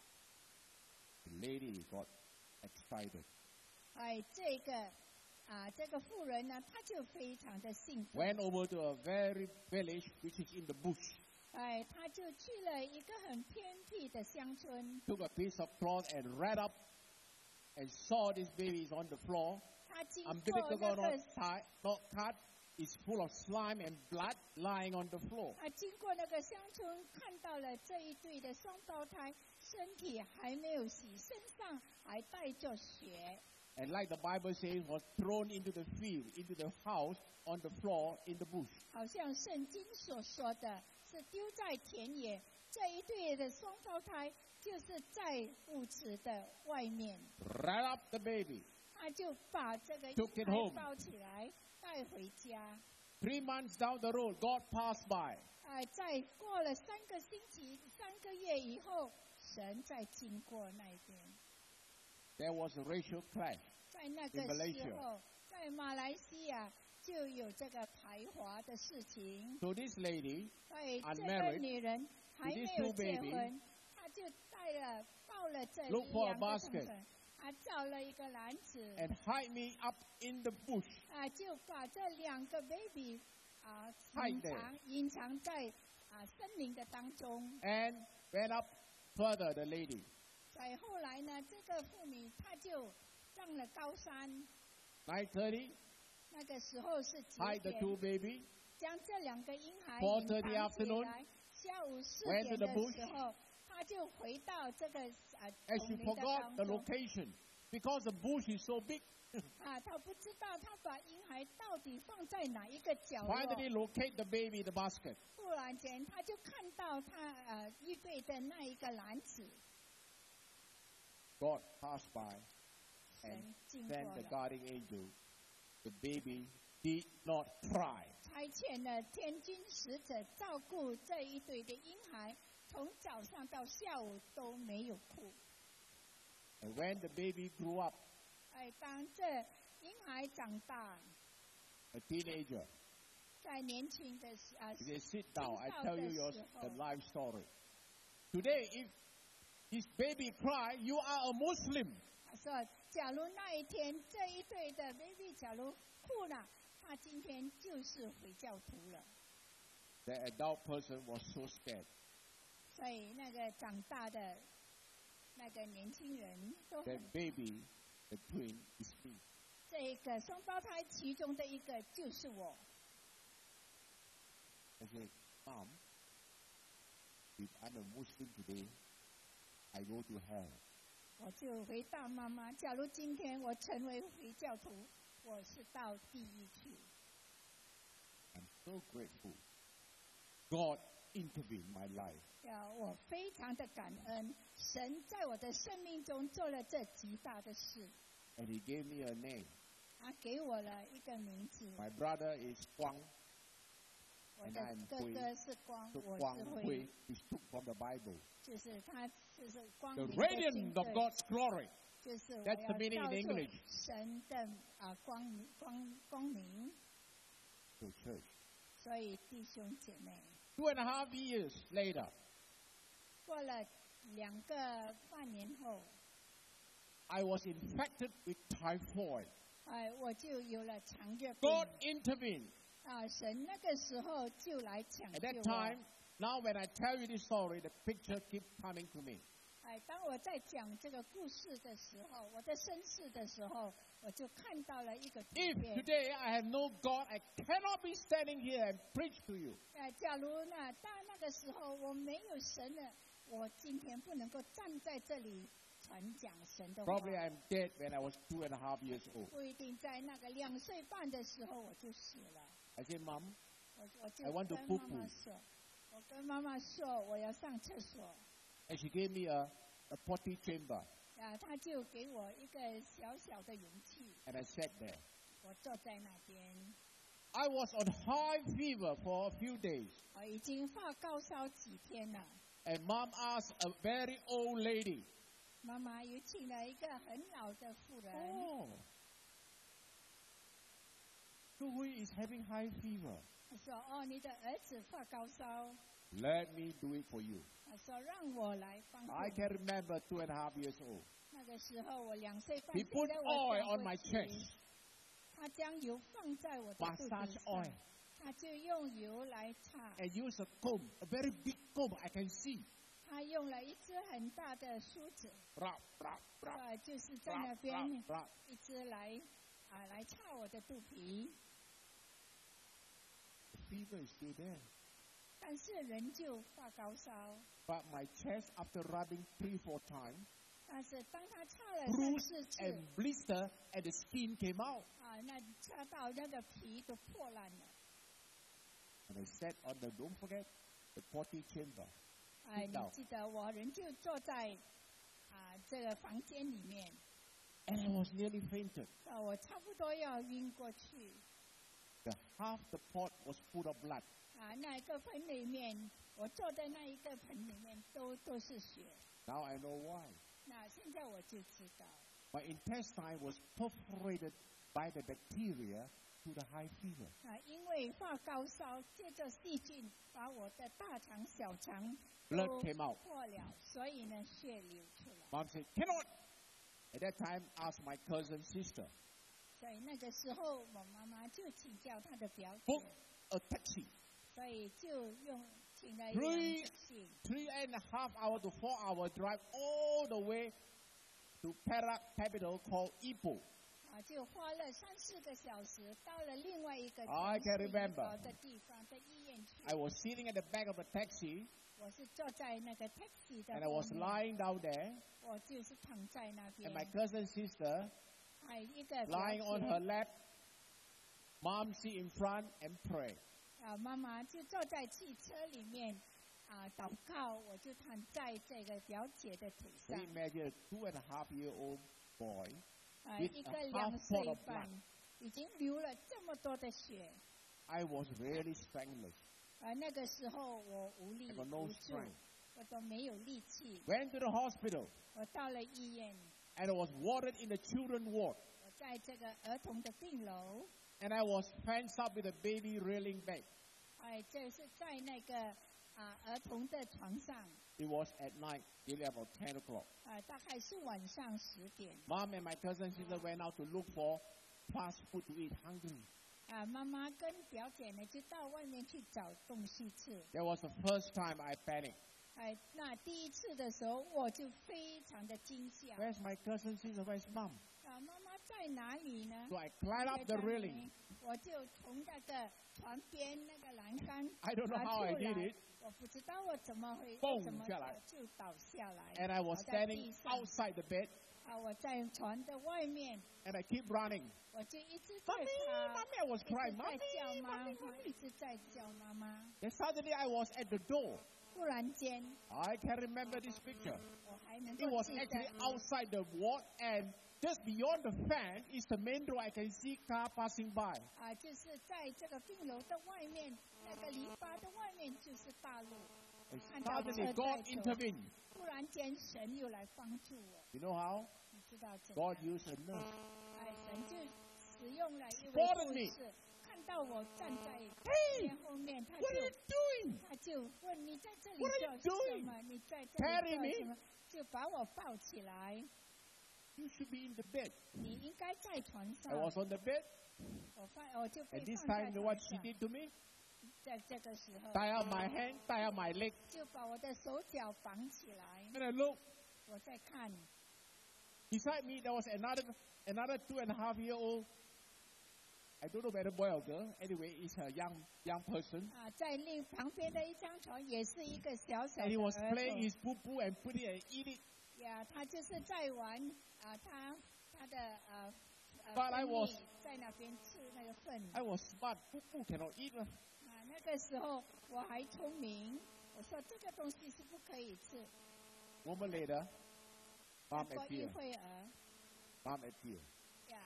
The lady got excited. 哎，这个啊，这个妇人呢，她就非常的兴奋。 Went over to a very village which is in the bush. 哎，她就去了一个很偏僻的乡村， Took a piece of cloth and wrapped up and saw this baby is on the floor. 她经过 Umbilical 那 cord 个 not tied, not cut. Is full of slime and blood lying on the floor. 啊，经过那个乡村，看到了这一对的双胞胎，身体还没有洗，身上还带着血。 And like the Bible says, was thrown into the field, into the house, on the floor, in the bush. 好像圣经所说的是丢在田野，这一对的双胞胎就是在屋子的外面， Wrapped up the baby. 他就把这个婴 Took it 孩 home. 抱起来带回家。 Three months down the road, God passed by. 哎，在过了三个星期、三个月以后，神在经过那边， There was a racial clash. 在那个 In 时 Malaysia. 候，在马来西亚就有这个排华的事情。 So this lady 哎，这个 Unmarried, 女人还 with 没 these 有 two 结 babies, 婚，她就带了抱了这 look for a 两个 basket. 同粉，啊，找了一个篮子， and hide me up in the bush. 啊，就把这两个 baby 啊 Hide 隐 there. 藏隐藏在啊森林的当中。 And went up further, the lady. 在后来呢，这个妇女她就上了高山， nine thirty, 那个时候是几 hide the 点？ two baby. 将这两个婴孩 4:30 隐藏起 afternoon, 来。下午四 went to 点 the 的 bush. 时候，她就回到这个啊 And 丛 she 林的 forgot 当 the 中。 location because the bush is so big. 啊，她不知道她把婴孩到底放在哪一个角落。 Finally locate the baby in the basket. 忽然间，她就看到她呃预备的那一个篮子。 God passed by 神 and 经过 sent the 了， guardian angel. The baby did not cry. 差遣了天君使者照顾这一对的婴孩，从早上到下午都没有哭。 And when the baby grew up, 哎，当这婴孩长大， a teenager, 在年轻的时啊， he said, sit down, I 青少 tell you 的 your 时 the 候， life story. Today, if this baby cry, you are a Muslim. 他说，假如那一天这一对的 baby 假如哭了，他今天就是回教徒了。 The adult person was so scared. 所以那个长大的那个年轻人都 That 很 baby, the twin, is me. 这个双胞胎其中的一个就是我。 I said, Mom, if I'm a Muslim today, I go to hell. 我就回答妈妈：假如今天我成为回教徒，我是到地狱去。 I'm so grateful. God intervened in my life. 呀，我非常的感恩，神在我的生命中做了这极大的事， And He gave me a name. 他给我了一个名字。 My brother is Guang. 我 and 的 I'm 哥 Hui. 哥是光， So 我 Guang 是 Hui 辉， is took from the Bible. 就是他就是光 The 明的军 radiant of 队， God's glory. 就是我 That's 要 the meaning in 照 English. 出神的啊光明光光明。 So church. 所以弟兄姐妹， Two and a half years later, 过了两个半年后， I was infected with typhoid. 哎，我就有了肠热病。 God intervened. 啊，神那个时候就来抢 At 救 that 我。 time, now when I tell you this story, the picture keeps coming to me. 哎，当我在讲这个故事的时候，我在身世的时候，我就看到了一个图 If 片。 today I have no God, I cannot be standing here and preach to you. 呃，假如呢，到那个时候我没有神了，我今天不能够站在这里传讲神的话。 Probably I'm dead when I was two and a half years old. 不一定在那个两岁半的时候我就死了。 I said, Mom, 我我就 I want to 跟 poo 妈妈 poo. 说，我跟妈妈说我要上厕所。 and she gave me a, a potty chamber. 啊，他就给我一个小小的容器， And I sat there. 我坐在那边。 I was on high fever for a few days. 我已经发高烧几天了。 And Mom asked a very old lady, 妈妈又请了一个很老的妇人。 Oh, so who is having high fever? 她说：“哦，你的儿子发高烧。 Let me do it for you. ” 她说：“让我来帮助 I 你。 can remember two and a half years old. 那个时候我两岁半， He 现 put 在我 oil 讲 on 过 my 去 chest, 他将油放在我的肚皮 massage 上 oil, 他就用油来擦。 and use a comb, a very big comb I can see. 他用了一只很大的梳子， Rap, rap, rap, 呃，就是在那 rap, 边 rap, rap. 一直来啊来擦我的肚皮， The fever is still there. 但是仍旧发高烧。 But my chest, after rubbing three, four times, 但是当他擦了三 bruised 四次 and blister, and the skin came out. 啊，那擦到那个皮都破烂了。 And I sat on the, don't forget, the potty chamber. 哎，你 down 记得我仍旧坐在啊这个房间里面， And I was nearly fainted. 啊，我差不多要晕过去。 The half the pot was full of blood. 啊，那一个盆里面，我坐在那一个盆里面都都是血。 Now I know why. 那现在我就知道， My intestine was perforated by the bacteria to the high fever. 啊，因为发高烧，借着细菌把我的大肠、小肠 Blood 都 came out. 破了，所以呢，血流出来。 Mom said, cannot. At that time, asked my cousin sister, 所以那个时候，我妈妈就请教她的表姐 book，a taxi. 所以就用请了一辆 Three, taxi three and a half hour to four hour drive all the way to Perak capital called Ipoh. 啊，就花了三四个小时，到了另外一个 I 城 can 市 remember. 的地方的医院去。 I was sitting at the back of a taxi 我是坐在那个 taxi 的 and I 后 was 面， lying down there 我就是躺在那 and 边， my cousin sister 还有一个表 lying on her 姐 lap. Mom sit in front and pray. 啊，妈妈就坐在汽车里面啊祷告，我就躺在这个表姐的腿 So 上。 imagine a two and a half year old boy 啊， with 一 a 个 half 两 pot 岁 of 半 blood.， 已经流了这么多的血。 I was really strengthless. 啊，那个时候我无力 I got no 无助， strength. 我都没有力气。 Went to the hospital 我到了医院， and I was warded in the children ward. 我在这个儿童的病楼， And I was fenced up with a baby reeling back. 哎，这是在那个啊儿童的床上， It was at night, nearly about ten o'clock. 啊，大概是晚上十点。 Mom and my cousin sister went out to look for fast food to eat, hungry. 啊，妈妈跟表姐呢就到外面去找东西吃。 That was the first time I panicked. 哎，那第一次的时候我就非常的惊吓。 Where's my cousin sister? Where's mom? 啊，妈妈在哪里呢？ So I climbed up the 在哪里 railing. 我就从那个床边那个栏杆 I don't know 爬 how I 出 did 来 it.， 我不知道我怎么会 Boom， 怎么下来就倒下来。 And I was 倒在 standing 地上 outside the bed 啊，我在床的外面， and I keep running. 我就一直在 Mommy, 爬， mommy, I was 一直 crying. 在 Mommy, 叫妈 mommy, 妈， mommy. 一直在叫妈妈。 Then suddenly I was at the door. 忽然间， I can remember this picture. 我还能 It 够 was 记 actually 得， outside the ward, and just beyond the fan is the main door. I can see car passing by. 啊，就是在这个病楼的外面，那个篱笆的外面就是大路。 And 看到车 suddenly 在 God 走， intervened. 忽然间神又来帮助我， You know how? 你知道怎么 God 样？ used a nurse. 哎，神就使用了一位 Spotted 护 me. 士，看到我站在 Hey, 边后面，他 what are you 就 doing? 他就问你在这里 What are 做 you 什 doing? 么？你在这里 Carry 做 me? 什么？就把我抱起来， You should be in the bed. 你应该在床 I 上。 was on the bed, 我放我就被 and this 放在 time, you know 床 what she 上， did to me? 在这个时候 Tie up my hand, tie up my leg. 就把我的手脚绑起来。 When I look, 我在看， beside me there was another another two and a half year old. I don't know whether boy or girl. Anyway, it's a young young person, 啊，在另旁边的一张床也是一个小小 and 的 he was 儿 playing 童 his poo poo and put it and eat it. 呀，他就是在玩啊，他他的呃呃 But I 分 was- 泌在那边吃那个粪 I was smart. Poo poo cannot eat. lah. 啊，那个时候我还聪明，我说这个东西是不可以吃。 Moment later, 再 mom 过一 appeared. 会儿 Mom appeared. 呀，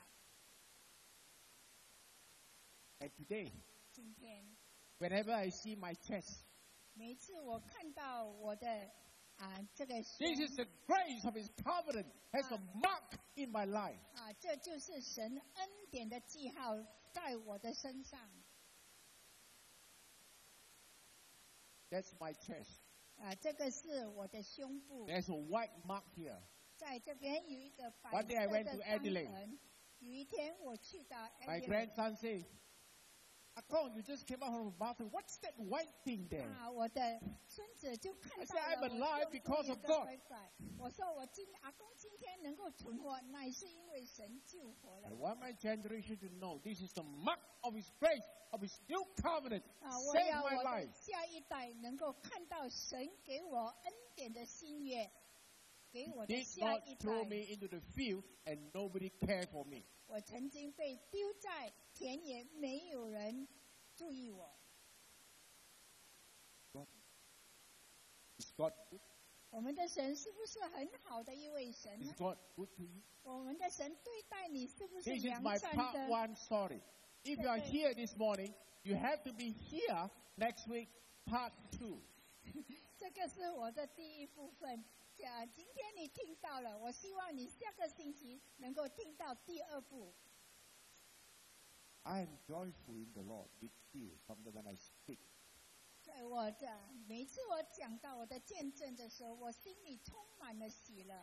And today, 今天 whenever I see my chest, 每一次我看到我的啊这个胸 this is the grace of His covenant has a mark in my life. 啊，这就是神恩典的记号在我的身上 That's my chest. 啊，这个是我的胸部， There's a white mark here. 在这边有一个白 One day I 色 went 的 to 伤 Adelaide. 痕。有一天我去到 My Adelaide grandson said, Akong, you just came out from the bathroom. What's that white thing there? 啊，我的孙子就看 I 到 said, I'm 了我 alive 胸部 because 有 of 个 God. 白白。我说我今阿公今天能够存活，乃是因为神救活了 I 我。 want my generation to know this is the mark of His grace, of His new covenant. 啊，我 Save 要 my 我的 life. 下一代能够看到神给我恩典的新约，给我的 Did 下 not 一 throw 代。 me into the field and nobody cared for me. 我曾经被丢在田野，没有人注意我。 Is God good? 我们的神是不是很好的一位神 Is 呢？ God good to you? 我们的神对待你是不是 This is 良 my 善 part 的？ one story. If you are here this morning, you have to be here next week, part two. 这个是我的第一部分。啊，今天你听到了，我希望你下个星期能够听到第二部。 I am joyful in the Lord with you sometimes when I speak. 在我的每一次我讲到我的见证的时候，我心里充满了喜乐。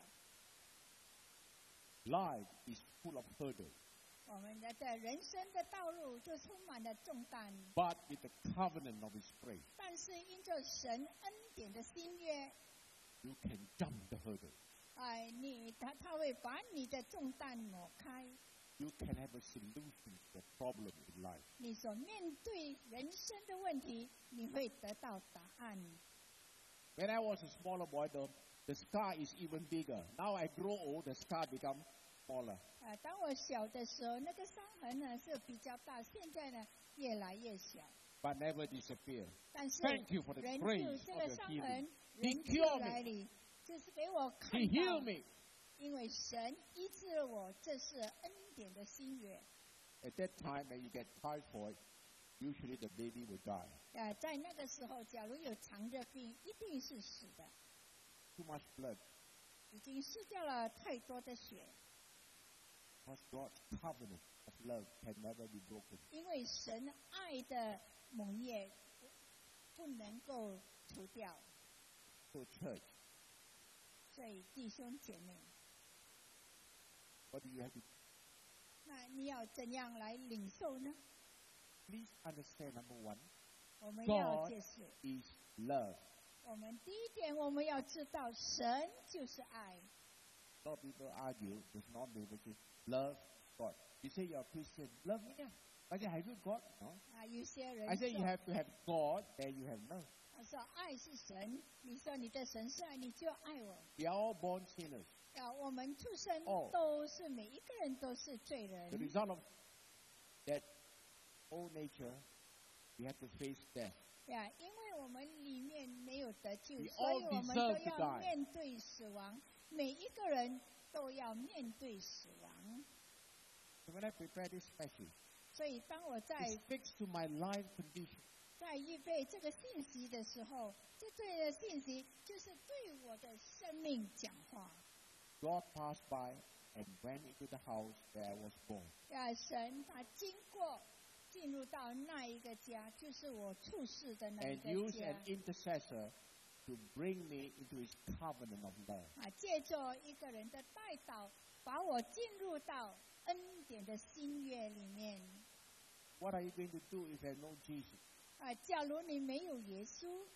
Life is full of hurdles, 我们的的人生的道路就充满了重担， but with the covenant of His grace, 但是因着神恩典的新约， you can jump the hurdle. 哎，你他他会把你的重担挪开， You can have a solution to the problem in life. 你所面对人生的问题，你会得到答案。 When I was a smaller boy, the, the scar is even bigger. Now I grow old, the scar becomes smaller. 啊，当我小的时候，那个伤痕呢是比较大，现在呢越来越小。 but never disappear. 但是 Thank you for the 人就 grace 这 of 个 your 伤 healing. 痕， He 人就 cured 来 me. 临，就是给我看 He healed 到， me. 因为神医治了我，这是恩典的心愿。 At that time, when you get typhoid, usually the baby will die. 啊，在那个时候，假如有肠热病，一定是死的， Too much blood. 已经失掉了太多的血。 Because God's covenant of love can never be broken. 因为神爱的盟约不能够除掉， So, church, 所以弟兄姐妹， what do you have to do? 那你要怎样来领受呢？ Please understand, number one, 我们要 God 解释， is love. 我们第一点，我们要知道神就是爱。 A lot of people argue with non-believers, say, love God. You say you're a Christian, love me. Yeah. I say, have you God? No. 啊，有些人 I say you 说， have to have God, then you have love. 他说爱是神，你说你的神是爱，你就爱我。 We are all born sinners. 啊，我们出生哦都是每一个人都是罪 The 人。 result of that old nature, we have to face death. 呀，因为我们里面没有得救， We 所以 all 我们 deserve 都 to 要 die. 面对死亡。每一个人都要面对死亡。 So when I prepare this message, 所以当我在 it speaks to my life condition. 在预备这个信息的时候，这对的信息就是对我的生命讲话。 God passed by and went into the house where I was born. 呀，神他经过进入到那一个家，就是我处世的那一 And 个 used 家 an intercessor to bring me into his covenant of love. 啊，借着一个人的带导，把我进入到恩典的新约里面。 What are you going to do if there's no Jesus? 啊，假如你没有耶稣，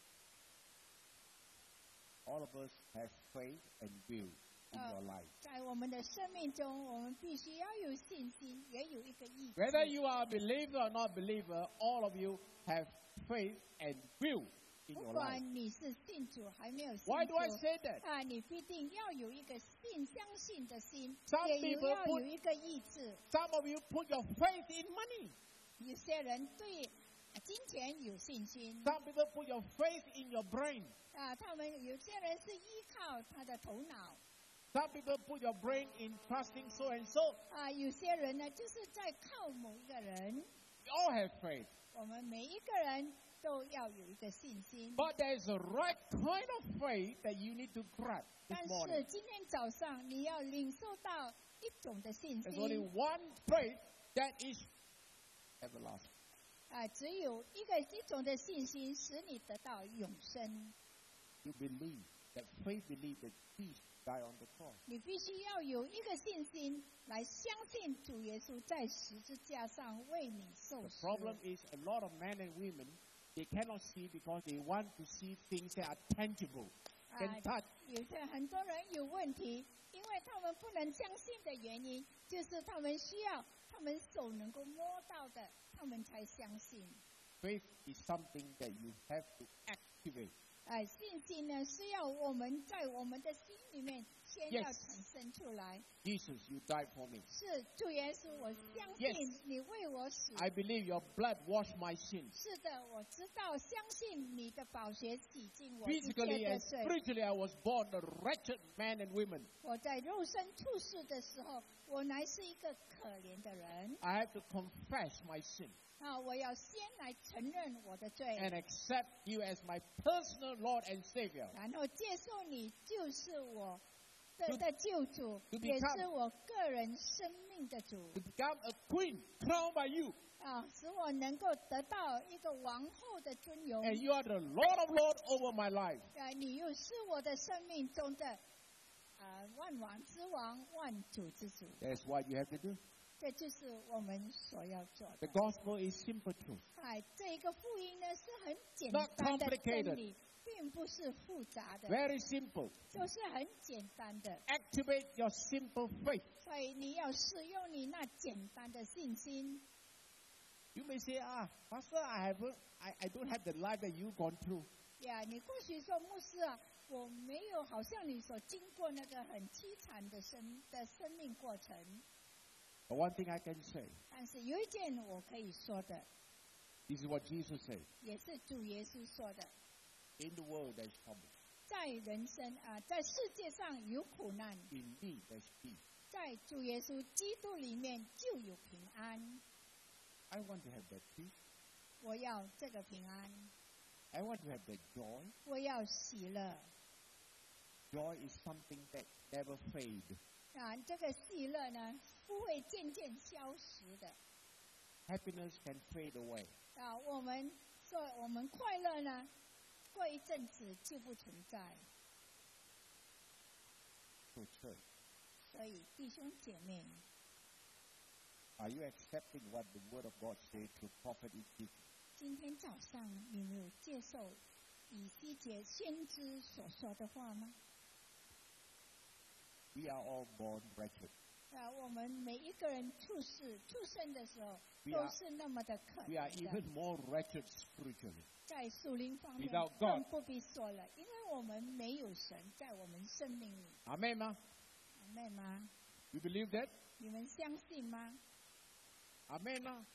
All of us have faith and will in Uh, your life. 在我们的生命中，我们必须要有信心，也有一个意志。 Whether you are a believer or not believer, all of you have faith and will in 不 your life. 管你是信主还没有信 Why do I 主， say that? 啊，你必定要有一个信相信的心， Some 也有 people 要 put- 有一个意志。 Some of you put your faith in money. 有些人对啊金钱有信心， Some people put your faith in your brain. 啊，他们有些人是依靠他的头脑， Some people put your brain in trusting so and so. 啊，有些人呢就是在靠某一个人。 We all have faith. 我们每一个人都要有一个信心。 But there is a right kind of faith that you need to grab this 但 morning. 是今天早上你要领受到一种的信 There's only 心， one faith that is everlasting. 啊，只有一个一种的信心使你得到永生。 You believe that faith believe that Jesus died on the cross. 你必须要有一个信心来相信主耶稣在十字架上为你受 The 死。 problem is a lot of men and women, they cannot see because they want to see things that are tangible, 啊 can touch. 有些很多人有问题，因为他们不能相信的原因，就是他们需要他们手能够摸到的，他们才相信。 Faith is something that you have to activate. 哎，信心呢是要我们在我们的心里面先要 Yes. 产生出来。 Jesus, you died for me. 是主耶稣，我相 Yes. 信你为我死。 I believe your blood washed my sins. 是的，我知道，相信你的宝血洗净我一切 Physically 的 and 罪。 spiritually, I was born a wretched man and women. 我在肉身处世的时候，我乃是一个可怜的人 I have to confess my sin 啊！我要先来承认我的罪， and accept you as my personal Lord and Savior. 然后接受你就是我的 To- 的救主， to 也 become- 是我个人生命的主 To become a queen crowned by you. 啊，使我能够得到一个王后的尊荣。 And you are the Lord of Lords over my life. 啊，你又是我的生命中的啊万王之王、万主之主。 That's what you have to do. 这就是我们所要做 The 的。 gospel is simple truth. 哎，这个福音呢是很简 Not 单的 complicated. 真理，并不是复杂的， Very simple. 就是很简单的。 Activate your simple faith. 所以你要使用你那简单的信心。 You may say, ah, Pastor, I haven't, I, I don't have the life that you've gone through. 呀，你或许说牧师啊，我没有好像你所经过那个很凄惨的生的生命过程。 But one thing I can say, 但是有一件我可以说的， This is what Jesus said. 也是主耶稣说的。 In the world there is trouble. 在人生啊、呃，在世界上有苦难， In me there is peace. 在主耶稣基督里面就有平安。 I want to have that peace. 我要这个平安， I want to have that joy. 我要喜乐。 Joy is something that never fades. 啊，这个喜乐呢，不会渐渐消失的。 Happiness can fade away. 啊，我们说我们快乐呢，过一阵子就不存在。 So church, 所以弟兄姐妹， are you accepting what the Word of God says through Prophet Ezekiel? 今天早上你有没有接受以西结先知所说的话吗？ We are all born wretched. 啊，我们每一个人出世出生的时候 We 都 are- 是那么的可 We are 怜 even 的， more wretched spiritually. 在属灵方面 Without God 更不必说了，因为我们没有神在我们生命里， Amen, ma? 明白吗？ You believe that? 你们相信吗？ Amen, ma?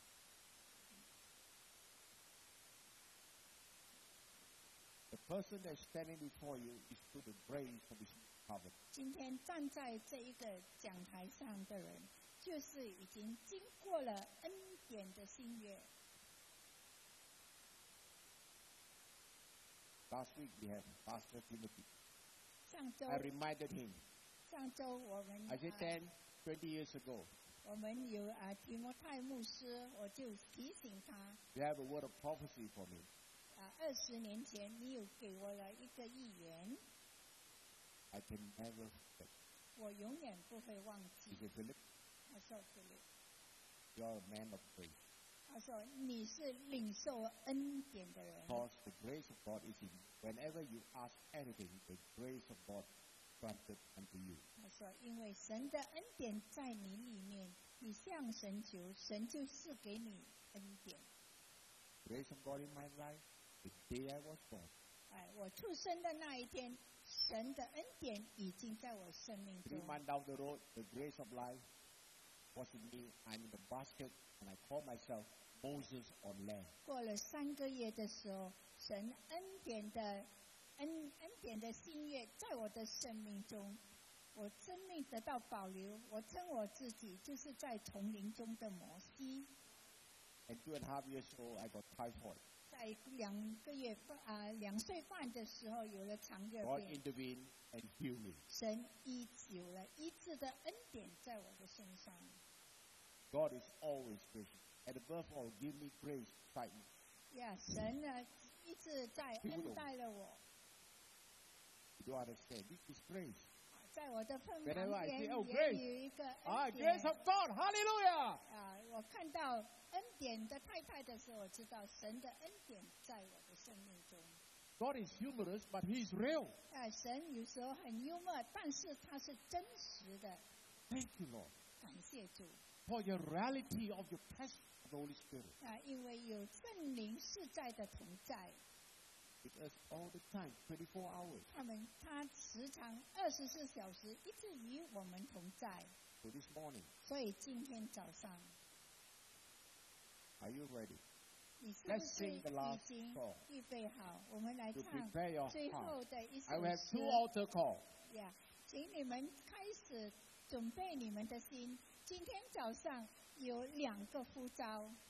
The person that's standing before you is through the grace of His covenant. 今天站在这一个讲台上的人，就是已经经过了恩典的新约。 Last week we had Pastor Timothy. 上周 I reminded him. 上周我们 I said 啊 ten, twenty years ago, 我们有啊提摩太牧师，我就提醒他 you have a word of prophecy for me. 啊，二十年前你有给我了一个预言， I can never forget. 我永远不会忘 He 记。 said, Philip, 他说：“菲利， you're a man of grace. 他说你是领受恩典的人， Because the grace of God is in you. Whenever you ask anything, the grace of God granted unto you. 他说因为神的恩典在你里面，你向神求，神就赐给你恩典。 Grace of God in my life, the day I was born. 哎，我出生的那一天，神的恩典已经在我生命 Three 中。 months down the road, the grace of life was in me. I'm in the basket, and I call myself Moses on land. 过了三个月的时候，神恩典的恩恩典的新月在我的生命中，我生命得到保留。我称我自己就是在丛林中的摩西。 And two and a half years old, I got typhoid. 在两个月半啊两岁半的时候有了肠热 God 病， intervened and healed me. 神医有了医治的恩典在我的身上。 God is always gracious. And above all, give me grace to fight me. 呀，神呢一直在恩待了我， You don't understand. This is grace. 在我的份 Whenever 旁 I 边 say, "Oh, 也 grace." 有一个 Ah, 恩 grace 典。 of God. Hallelujah. 啊，我看到恩典的太太的时候，我知道神的恩典在我的生命中。 God is humorous, but He is real. 啊，神有时候很幽默，但是他是真实的。 Thank you, Lord, 感谢主 for your reality of your presence of the Holy Spirit. 啊，因为有圣灵是在的同在， With us all the time, twenty-four hours. 他们他时常二十四小时一直与我们同在。 So this morning, 所以今天早上， are you ready 你是不 Let's 是 sing the last 已经 song 预备好？我们来 to 唱 prepare your 最 heart? 后的一首 I will have 诗 two。altar calls. 呀，请你们开始准备你们的心。今天早上有两个呼召，